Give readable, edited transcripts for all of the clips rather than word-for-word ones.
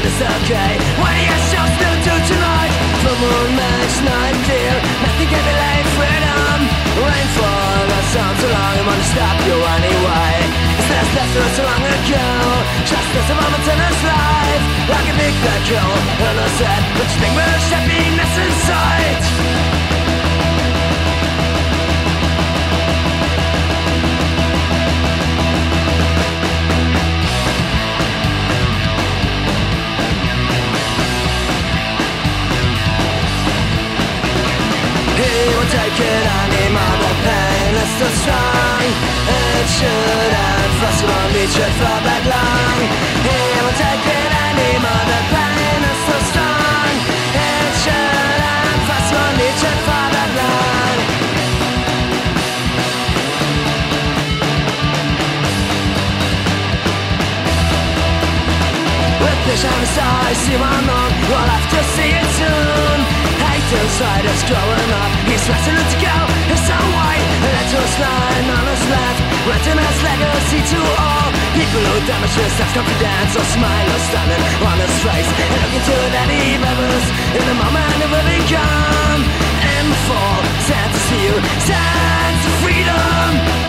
it's okay. What are your shows to do tonight? Full moon makes night clear. Nothing can delay freedom. Rainfall, that sounds so long. I'm gonna stop you anyway. It's less so long ago. Just as a momentous life. Like a big black hole, innocent, but distinguished happiness in sight. Take it anymore, the pain is so strong. It should have fast on each for that long. He won't take it anymore, the pain is so strong. It should have fast on each for that long. With vision as I see one on, we'll have to see it soon. Inside us growing up, he's resolute to go his own way. A letters line on his left, written as legacy to all people who damage his self-confidence or smile or standing on his face and look into that he remembers in the moment it will become. And before stands to see you, stands for freedom.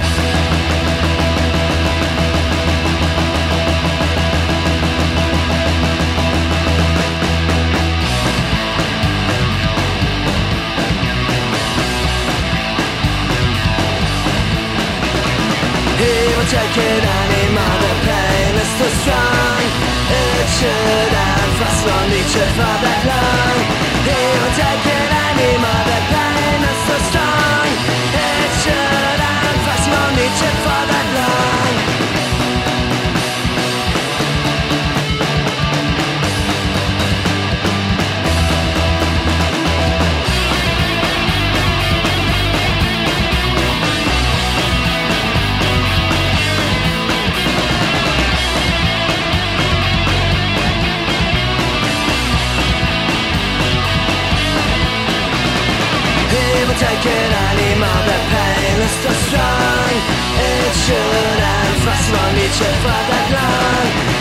Take it anymore, the pain is too strong. It should have fast on each for that long. He won't take it anymore, the pain is too strong. It should have fast on each for that long. Take it anymore, the pain is so strong. It should have fast on each for that long.